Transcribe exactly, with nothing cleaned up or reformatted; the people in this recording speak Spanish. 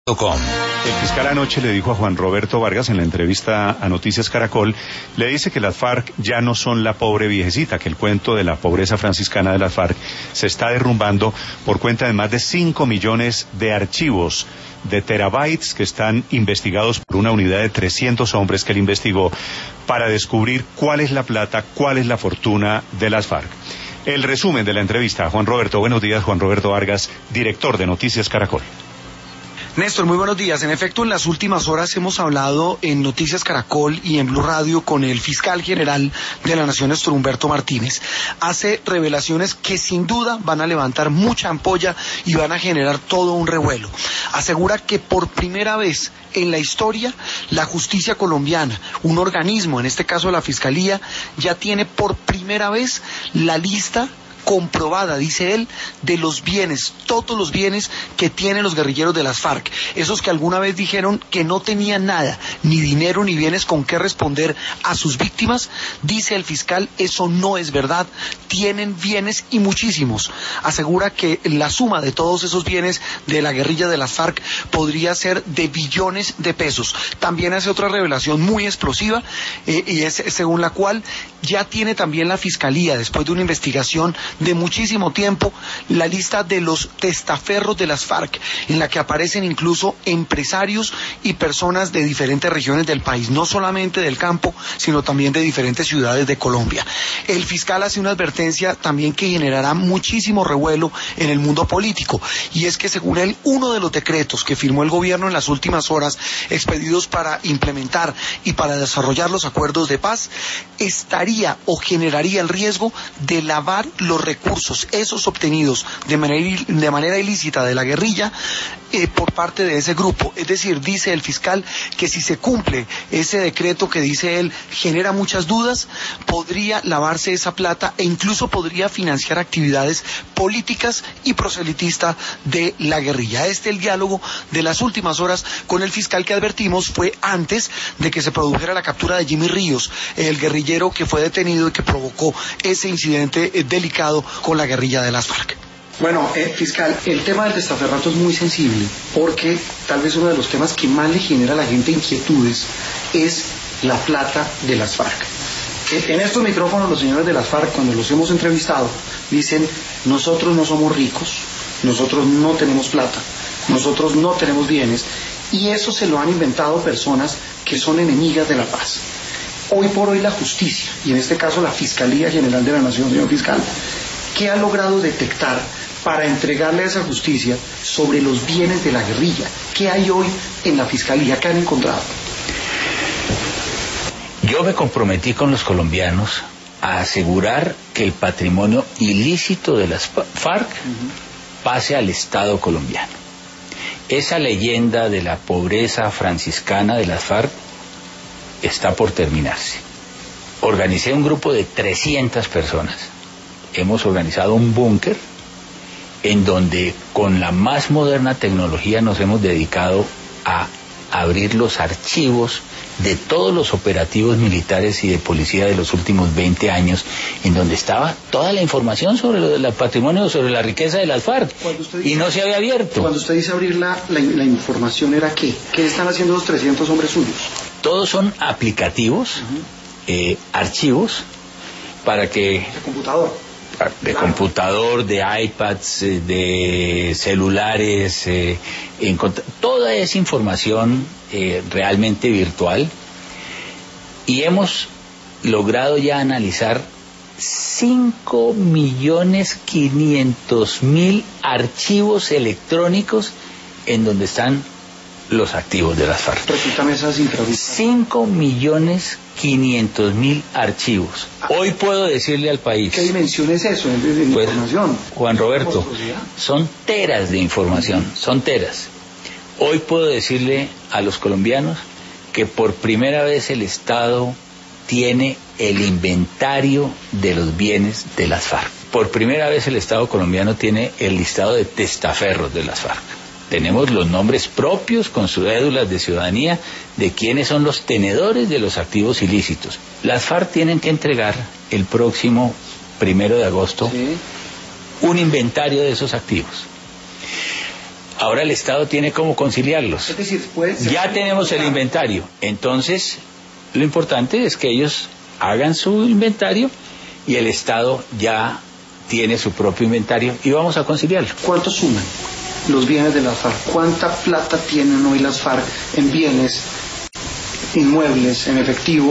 El fiscal anoche le dijo a Juan Roberto Vargas en la entrevista a Noticias Caracol, le dice que las FARC ya no son la pobre viejecita, que el cuento de la pobreza franciscana de las FARC se está derrumbando por cuenta de más de cinco millones de archivos, de terabytes que están investigados por una unidad de trescientos hombres que él investigó para descubrir cuál es la plata, cuál es la fortuna de las FARC. El resumen de la entrevista a Juan Roberto. Buenos días, Juan Roberto Vargas, director de Noticias Caracol. Néstor, muy buenos días. En efecto, en las últimas horas hemos hablado en Noticias Caracol y en Blue Radio con el fiscal general de la Nación, Néstor Humberto Martínez. Hace revelaciones que sin duda van a levantar mucha ampolla y van a generar todo un revuelo. Asegura que por primera vez en la historia, la justicia colombiana, un organismo, en este caso la Fiscalía, ya tiene por primera vez la lista comprobada, dice él, de los bienes, todos los bienes que tienen los guerrilleros de las FARC, esos que alguna vez dijeron que no tenían nada, ni dinero ni bienes con qué responder a sus víctimas. Dice el fiscal, eso no es verdad, tienen bienes y muchísimos. Asegura que la suma de todos esos bienes de la guerrilla de las FARC podría ser de billones de pesos. También hace otra revelación muy explosiva, eh, y es según la cual ya tiene también la Fiscalía, después de una investigación de muchísimo tiempo, la lista de los testaferros de las FARC, en la que aparecen incluso empresarios y personas de diferentes regiones del país, no solamente del campo, sino también de diferentes ciudades de Colombia. El fiscal hace una advertencia también que generará muchísimo revuelo en el mundo político, y es que según él, uno de los decretos que firmó el gobierno en las últimas horas, expedidos para implementar y para desarrollar los acuerdos de paz, estaría o generaría el riesgo de lavar los recursos, esos obtenidos de manera, de manera ilícita de la guerrilla eh, por parte de ese grupo. Es decir, dice el fiscal que si se cumple ese decreto que dice él genera muchas dudas, podría lavarse esa plata e incluso podría financiar actividades políticas y proselitistas de la guerrilla. Este el diálogo de las últimas horas con el fiscal que advertimos fue antes de que se produjera la captura de Jimmy Ríos, el guerrillero que fue detenido y que provocó ese incidente eh, delicado con la guerrilla de las FARC. Bueno, eh, fiscal, el tema del testaferrato es muy sensible porque tal vez uno de los temas que más le genera a la gente inquietudes es la plata de las FARC. Eh, en estos micrófonos los señores de las FARC, cuando los hemos entrevistado, dicen: nosotros no somos ricos, nosotros no tenemos plata, nosotros no tenemos bienes, y eso se lo han inventado personas que son enemigas de la paz. Hoy por hoy la justicia, y en este caso la Fiscalía General de la Nación, señor fiscal, ¿qué ha logrado detectar para entregarle a esa justicia sobre los bienes de la guerrilla? ¿Qué hay hoy en la Fiscalía? ¿Qué han encontrado? Yo me comprometí con los colombianos a asegurar que el patrimonio ilícito de las FARC uh-huh. pase al Estado colombiano. Esa leyenda de la pobreza franciscana de las FARC está por terminarse. Organicé un grupo de trescientas personas. Hemos organizado un búnker en donde con la más moderna tecnología nos hemos dedicado a abrir los archivos de todos los operativos militares y de policía de los últimos veinte años, en donde estaba toda la información sobre lo del patrimonio, sobre la riqueza de las FARC, dice, y no se había abierto. Cuando usted dice abrir la, la, la información, ¿era qué? ¿Qué están haciendo los trescientos hombres suyos? Todos son aplicativos, uh-huh. eh, archivos, para que... ¿De computador? De claro. computador, de iPads, de celulares, eh, encont- toda esa información eh, realmente virtual, y hemos logrado ya analizar cinco millones quinientos mil archivos electrónicos en donde están los activos de las FARC. Repítame esa cifra. cinco millones quinientos mil archivos. Hoy puedo decirle al país... ¿Qué dimensión es eso de, de pues, información? Juan Roberto, son teras de información, son teras. Hoy puedo decirle a los colombianos que por primera vez el Estado tiene el inventario de los bienes de las FARC. Por primera vez el Estado colombiano tiene el listado de testaferros de las FARC. Tenemos los nombres propios con sus cédulas de ciudadanía de quienes son los tenedores de los activos ilícitos. Las FARC tienen que entregar el próximo primero de agosto ¿Sí? un inventario de esos activos. Ahora el Estado tiene cómo conciliarlos. Es decir, puede ser ya tenemos el inventario. Entonces, lo importante es que ellos hagan su inventario y el Estado ya tiene su propio inventario y vamos a conciliarlo. ¿Cuánto suman los bienes de las FARC? ¿Cuánta plata tienen hoy las FARC en bienes, inmuebles, en efectivo?